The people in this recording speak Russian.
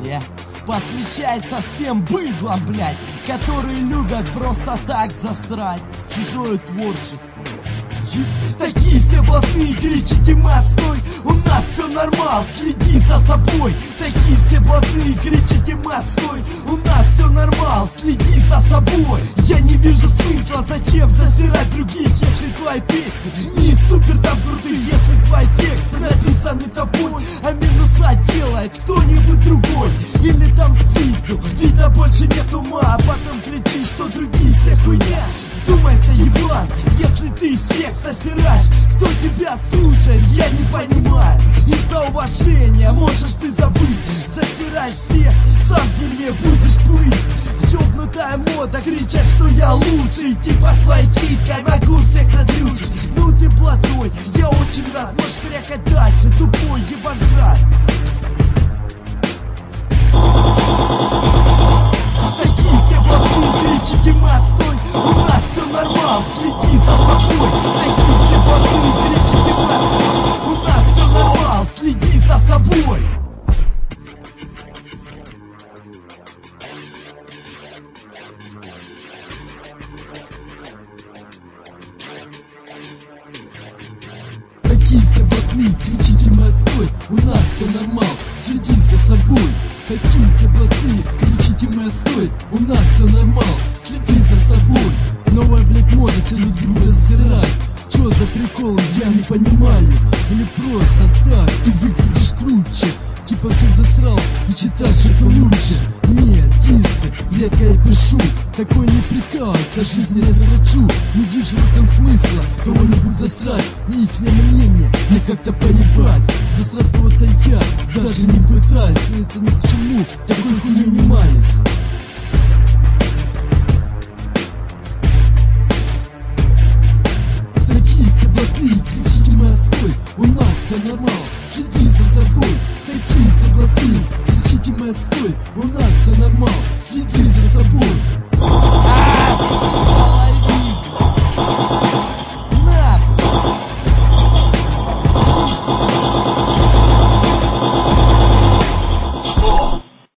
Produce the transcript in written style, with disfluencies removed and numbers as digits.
слушали, посвящается всем быдлам, блядь, которые любят просто так засрать чужое творчество. Такие все блатные, кричите мат, стой, у нас все нормал, следи за собой. Такие все блатные, кричите мат, стой, у нас все нормал, следи за собой. Я не вижу смысла, зачем засирать других, если твои песни не супер там крутые, если твои тексты написаны тобой, а минуса делает кто-нибудь другой. Или там в пизду, видно больше нет ума, а потом кричишь, что другие все хуйня. Вдумайся, еблан, если ты всех засираешь, кто тебя слушает, я не понимаю. Из-за уважения можешь ты забыть, засираешь всех, сам в дерьме будешь плыть. Ёбнутая мода кричать, что я лучший, типа своей читкой могу всех надрючить. Ну ты блатной, я очень рад, можешь крякать дальше, тупой ебанкрат. Такие все блатные, кричите мат, стой, у нас все нормал, следи за собой. Такие все блатные, кричите мат, стой, у нас все нормал, следи за собой. Такие все блатные, кричите мат, стой, у нас все нормал, следи за собой. Такие все блатные, кричите мы отстой, у нас все нормал, следи за собой. Новая, блядь, мода, все друг друга засирают. Чё за прикол, я не понимаю. Или просто так, ты выглядишь круче, типа всех засрал и считаешь, что лучше. Нет, диссы, редко я пишу, такой не прикал, до жизни я строчу. Не вижу в этом смысла, кого-нибудь засрать, не ихнее мнение, мне как-то поебать. Засрать кого-то я даже не пытаюсь, это ни к чему, такой хуйней не маюсь. Такие все блатные, кричите мы отстой, у нас все нормал, следи за собой. Такие все блатные, кричите мы отстой, у нас все нормал, следи за собой.